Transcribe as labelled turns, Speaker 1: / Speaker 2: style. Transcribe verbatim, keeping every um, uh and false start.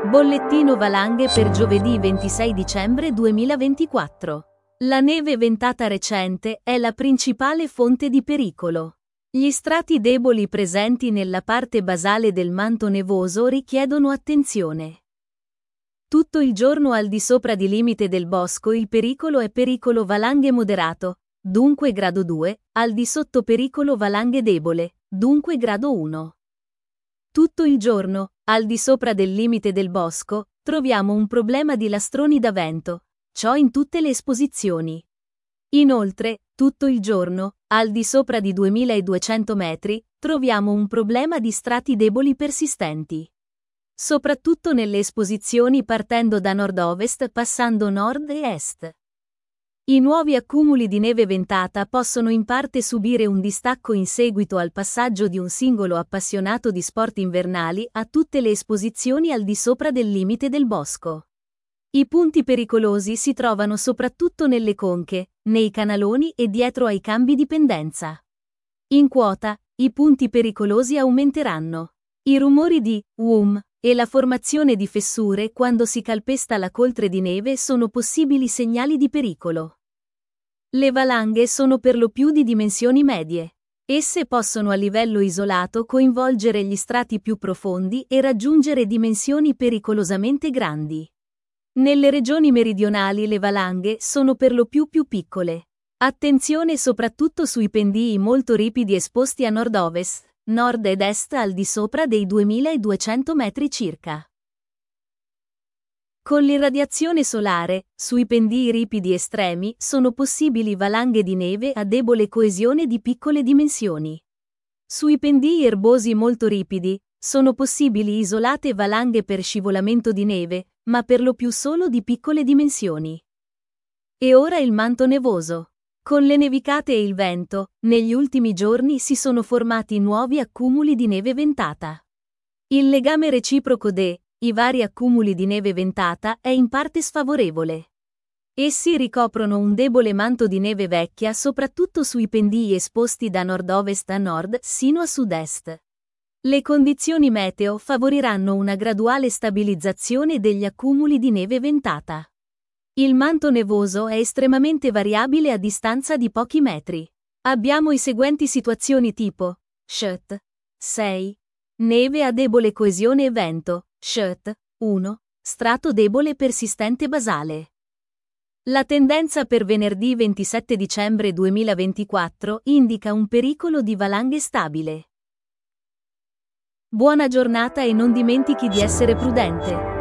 Speaker 1: Bollettino valanghe per giovedì ventisei dicembre duemilaventiquattro. La neve ventata recente è la principale fonte di pericolo. Gli strati deboli presenti nella parte basale del manto nevoso richiedono attenzione. Tutto il giorno al di sopra di limite del bosco il pericolo è pericolo valanghe moderato, dunque grado due, al di sotto pericolo valanghe debole, dunque grado uno. Tutto il giorno, al di sopra del limite del bosco, troviamo un problema di lastroni da vento, ciò in tutte le esposizioni. Inoltre, tutto il giorno, al di sopra di duemiladuecento metri, troviamo un problema di strati deboli persistenti. Soprattutto nelle esposizioni partendo da nord-ovest passando nord e est. I nuovi accumuli di neve ventata possono in parte subire un distacco in seguito al passaggio di un singolo appassionato di sport invernali a tutte le esposizioni al di sopra del limite del bosco. I punti pericolosi si trovano soprattutto nelle conche, nei canaloni e dietro ai cambi di pendenza. In quota, i punti pericolosi aumenteranno. I rumori di "wum" e la formazione di fessure quando si calpesta la coltre di neve sono possibili segnali di pericolo. Le valanghe sono per lo più di dimensioni medie. Esse possono a livello isolato coinvolgere gli strati più profondi e raggiungere dimensioni pericolosamente grandi. Nelle regioni meridionali le valanghe sono per lo più più piccole. Attenzione soprattutto sui pendii molto ripidi esposti a nord-ovest, nord ed est al di sopra dei duemiladuecento metri circa. Con l'irradiazione solare, sui pendii ripidi estremi sono possibili valanghe di neve a debole coesione di piccole dimensioni. Sui pendii erbosi molto ripidi, sono possibili isolate valanghe per scivolamento di neve, ma per lo più solo di piccole dimensioni. E ora il manto nevoso. Con le nevicate e il vento, negli ultimi giorni si sono formati nuovi accumuli di neve ventata. Il legame reciproco de i vari accumuli di neve ventata è in parte sfavorevole. Essi ricoprono un debole manto di neve vecchia soprattutto sui pendii esposti da nord-ovest a nord sino a sud-est. Le condizioni meteo favoriranno una graduale stabilizzazione degli accumuli di neve ventata. Il manto nevoso è estremamente variabile a distanza di pochi metri. Abbiamo i seguenti situazioni tipo S H T sei. Neve a debole coesione e vento, S H T uno. Strato debole persistente basale. La tendenza per venerdì ventisette dicembre duemilaventiquattro indica un pericolo di valanghe stabile. Buona giornata e non dimentichi di essere prudente.